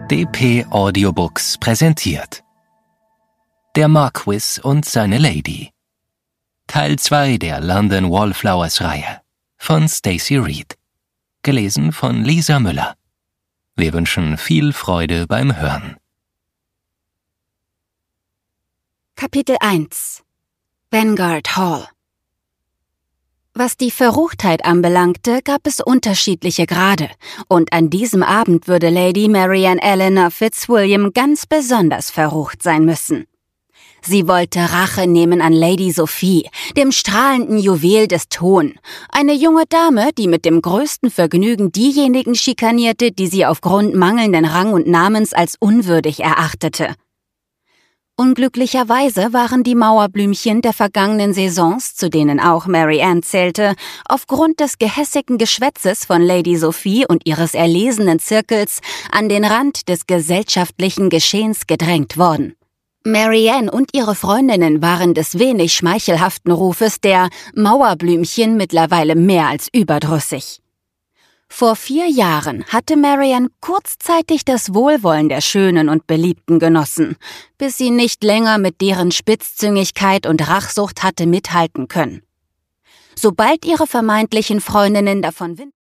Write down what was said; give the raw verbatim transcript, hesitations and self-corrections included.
D P Audiobooks präsentiert Der Marquis und seine Lady. Teil zwei der London Wallflowers-Reihe von Stacey Reid. Gelesen von Lisa Müller. Wir wünschen viel Freude beim Hören. Kapitel eins Vanguard Hall. Was die Verruchtheit anbelangte, gab es unterschiedliche Grade, und an diesem Abend würde Lady Marianne Eleanor Fitzwilliam ganz besonders verrucht sein müssen. Sie wollte Rache nehmen an Lady Sophie, dem strahlenden Juwel des Thon, eine junge Dame, die mit dem größten Vergnügen diejenigen schikanierte, die sie aufgrund mangelnden Rang und Namens als unwürdig erachtete. Unglücklicherweise waren die Mauerblümchen der vergangenen Saisons, zu denen auch Marianne zählte, aufgrund des gehässigen Geschwätzes von Lady Sophie und ihres erlesenen Zirkels an den Rand des gesellschaftlichen Geschehens gedrängt worden. Marianne und ihre Freundinnen waren des wenig schmeichelhaften Rufes der Mauerblümchen mittlerweile mehr als überdrüssig. Vor vier Jahren hatte Marianne kurzzeitig das Wohlwollen der Schönen und Beliebten genossen, bis sie nicht länger mit deren Spitzzüngigkeit und Rachsucht hatte mithalten können. Sobald ihre vermeintlichen Freundinnen davon wind